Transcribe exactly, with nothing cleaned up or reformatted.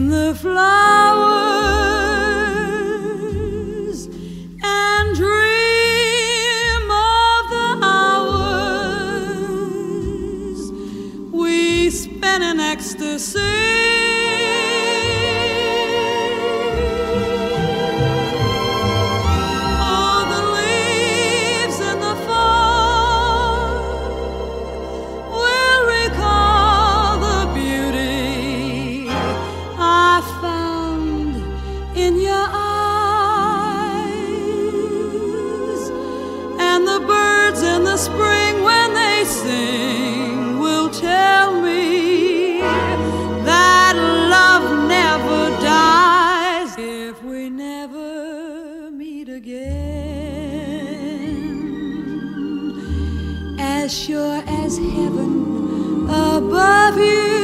the flowers and dream of the hours we spent in ecstasy. All the leaves in the fall will recall the beauty I found in your eyes, and the birds in the spring when they sing will tell me that love never dies. If we never meet again, as sure as heaven above you